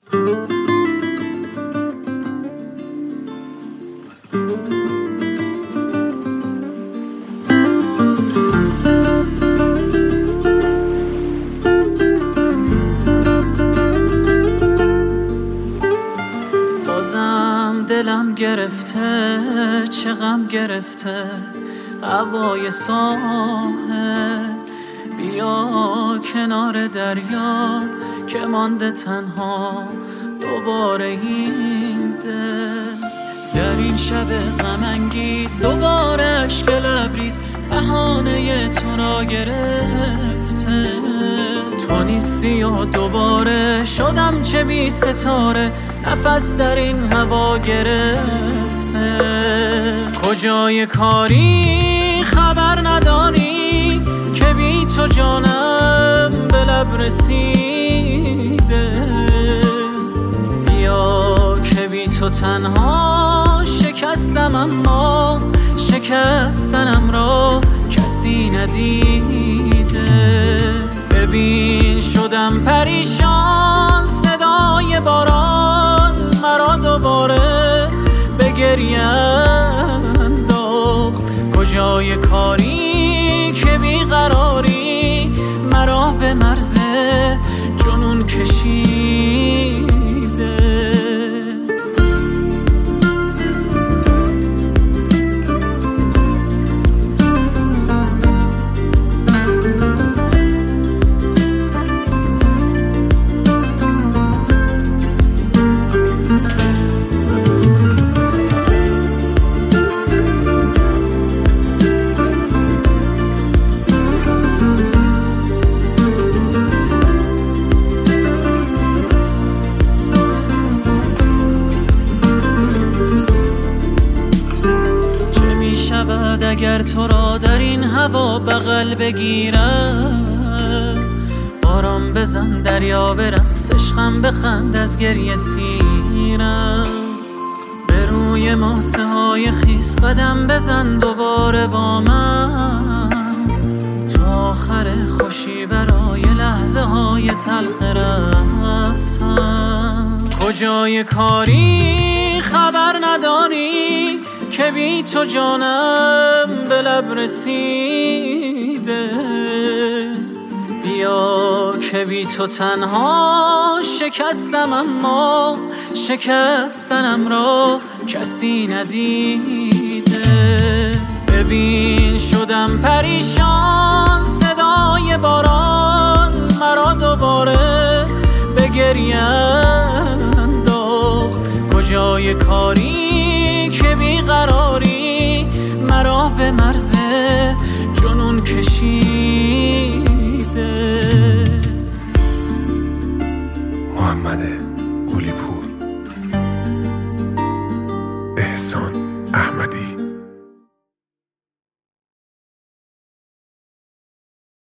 بازم دلم گرفته، چه غم گرفته هوای ساحل. بیا کنار دریا که مانده تنها دوباره این دل. در این شب غم انگیز دوباره اشک لبریز بهانه تو را گرفته. تو نیستی و دوباره شدم چه بی ستاره، نفس در این هوا گرفته. کجای کاری خبر نداری که بی تو جانم به لب رسیده. بیا که بی تو تنها شکستم، اما شکستنم را کسی ندیده. ببین شدم پریشان، صدای باران مرا دوباره به گریه انداخت. کجای کاری که بیقراری مرا به مرز جنون کشیده. اگر تو را در این هوا بغل بگیرم، باران بزن دریا برقص، عشقم بخند از گریه سیرم. به روی ماسه های خیس قدم بزن دوباره با من، تا آخر خوشی برای لحظه های تلخ رفتن. کجای کاری خبر نداری که بی تو جانم به لب رسیده. بیا که بی تو تنها شکستم، اما شکستنم را کسی ندیده. ببین شدم پریشان، صدای باران مرا دوباره به گریه انداخت. کجای کاری که بیقراری مرا به مرز جنون کشیده. محمد قلی پور، احسان احمدی.